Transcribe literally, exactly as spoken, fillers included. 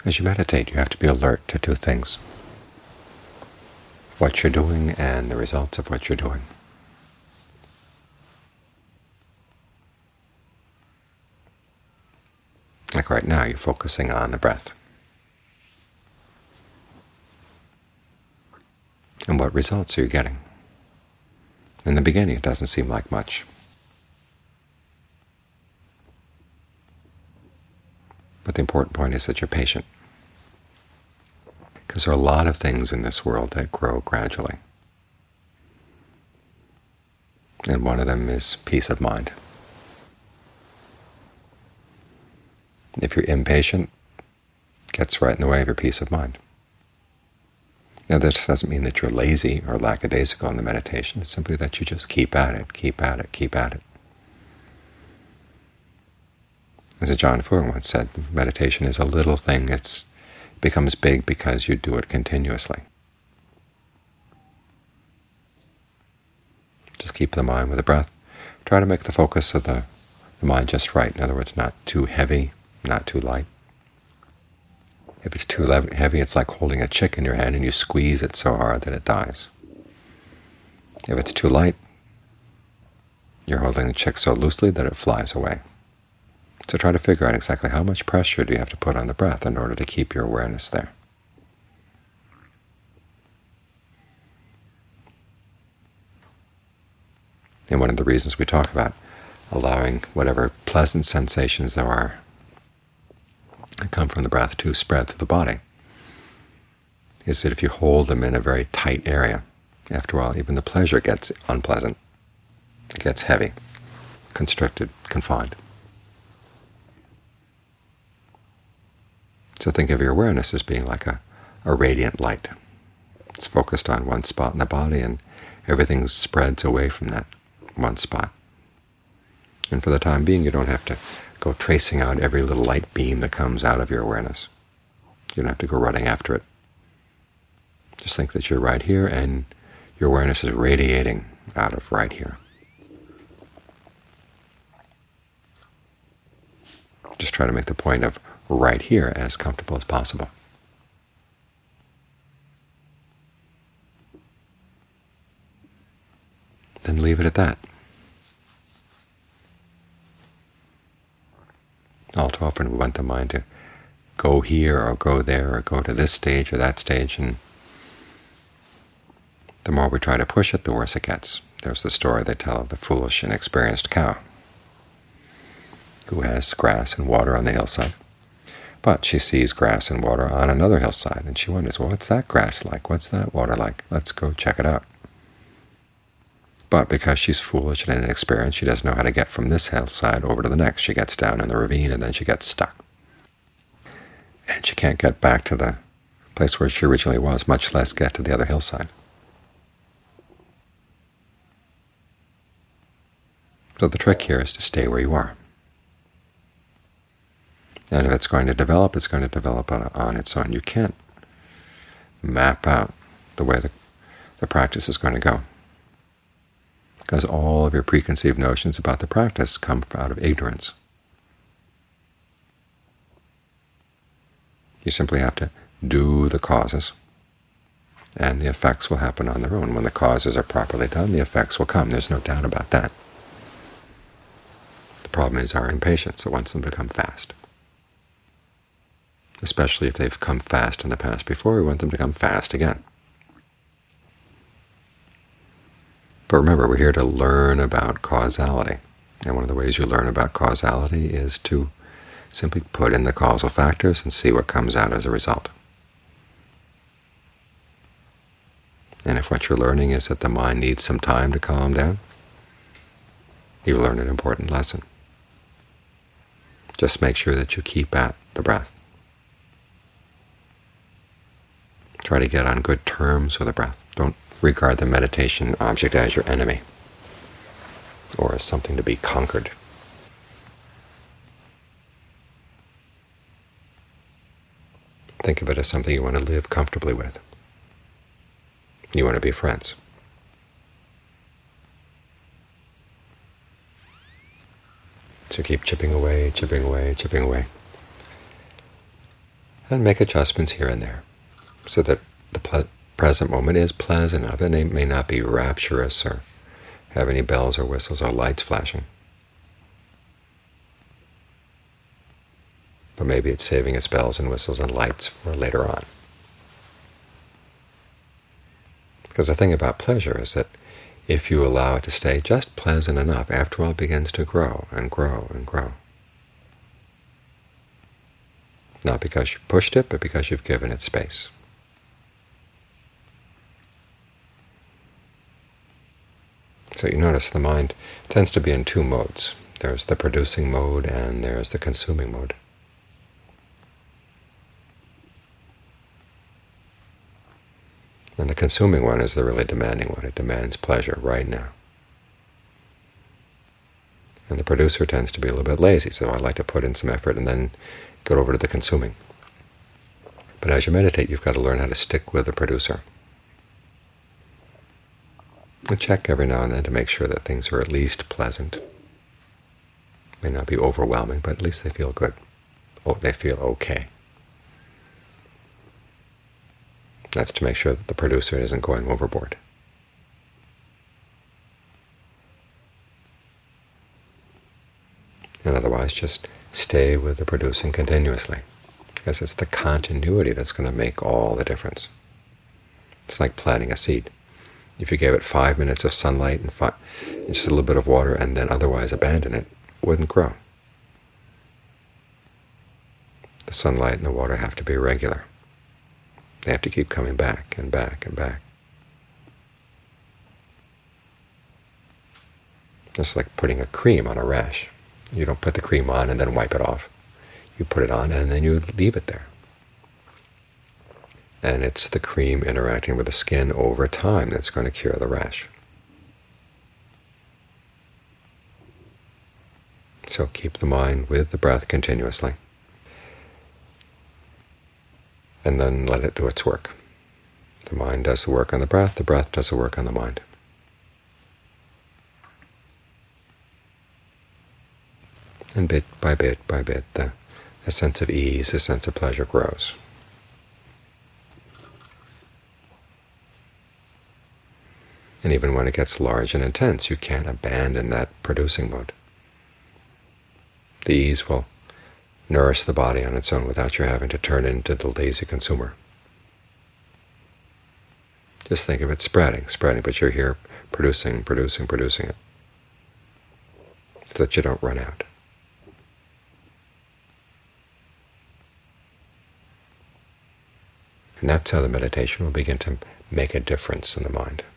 As you meditate, you have to be alert to two things: what you're doing and the results of what you're doing. Like right now, you're focusing on the breath. And what results are you getting? In the beginning, it doesn't seem like much. But the important point is that you're patient, because there are a lot of things in this world that grow gradually. And one of them is peace of mind. If you're impatient, it gets right in the way of your peace of mind. Now, this doesn't mean that you're lazy or lackadaisical in the meditation. It's simply that you just keep at it, keep at it, keep at it. As John Fu once said, meditation is a little thing. It's, it becomes big because you do it continuously. Just keep the mind with the breath. Try to make the focus of the, the mind just right. In other words, not too heavy, not too light. If it's too heavy, it's like holding a chick in your hand and you squeeze it so hard that it dies. If it's too light, you're holding the chick so loosely that it flies away. So try to figure out exactly how much pressure do you have to put on the breath in order to keep your awareness there. And one of the reasons we talk about allowing whatever pleasant sensations there are that come from the breath to spread through the body is that if you hold them in a very tight area, after a while even the pleasure gets unpleasant. It gets heavy, constricted, confined. So think of your awareness as being like a, a radiant light. It's focused on one spot in the body, and everything spreads away from that one spot. And for the time being, you don't have to go tracing out every little light beam that comes out of your awareness. You don't have to go running after it. Just think that you're right here, and your awareness is radiating out of right here. Just try to make the point of right here as comfortable as possible. Then leave it at that. All too often we want the mind to go here or go there or go to this stage or that stage, and the more we try to push it, the worse it gets. There's the story they tell of the foolish and experienced cow who has grass and water on the hillside. But she sees grass and water on another hillside, and she wonders, well, what's that grass like? What's that water like? Let's go check it out. But because she's foolish and inexperienced, she doesn't know how to get from this hillside over to the next. She gets down in the ravine, and then she gets stuck. And she can't get back to the place where she originally was, much less get to the other hillside. So the trick here is to stay where you are. And if it's going to develop, it's going to develop on, on its own. You can't map out the way the, the practice is going to go, because all of your preconceived notions about the practice come out of ignorance. You simply have to do the causes, and the effects will happen on their own. When the causes are properly done, the effects will come. There's no doubt about that. The problem is our impatience that wants them to come fast. Especially if they've come fast in the past before, we want them to come fast again. But remember, we're here to learn about causality. And one of the ways you learn about causality is to simply put in the causal factors and see what comes out as a result. And if what you're learning is that the mind needs some time to calm down, you learn an important lesson. Just make sure that you keep at the breath. Try to get on good terms with the breath. Don't regard the meditation object as your enemy or as something to be conquered. Think of it as something you want to live comfortably with. You want to be friends. So keep chipping away, chipping away, chipping away. and make adjustments here and there so that the ple present moment is pleasant enough. And it may not be rapturous or have any bells or whistles or lights flashing, but maybe it's saving its bells and whistles and lights for later on. Because the thing about pleasure is that if you allow it to stay just pleasant enough, after a while it begins to grow and grow and grow. Not because you pushed it, but because you've given it space. So you notice the mind tends to be in two modes. There's the producing mode and there's the consuming mode. And the consuming one is the really demanding one. It demands pleasure right now. And the producer tends to be a little bit lazy, so I like to put in some effort and then go over to the consuming. But as you meditate, you've got to learn how to stick with the producer. And check every now and then to make sure that things are at least pleasant. May not be overwhelming, but at least they feel good. Oh, they feel okay. That's to make sure that the producer isn't going overboard. And otherwise, just stay with the producing continuously, because it's the continuity that's going to make all the difference. It's like planting a seed. If you gave it five minutes of sunlight and, five, and just a little bit of water and then otherwise abandon it, it wouldn't grow. The sunlight and the water have to be regular. They have to keep coming back and back and back. Just like putting a cream on a rash. You don't put the cream on and then wipe it off. You put it on and then you leave it there. And it's the cream interacting with the skin over time that's going to cure the rash. So keep the mind with the breath continuously, and then let it do its work. The mind does the work on the breath, the breath does the work on the mind. And bit by bit by bit, the, the sense of ease, the sense of pleasure grows. And even when it gets large and intense, you can't abandon that producing mode. The ease will nourish the body on its own without you having to turn into the lazy consumer. Just think of it spreading, spreading, but you're here producing, producing, producing it, so that you don't run out. And that's how the meditation will begin to make a difference in the mind.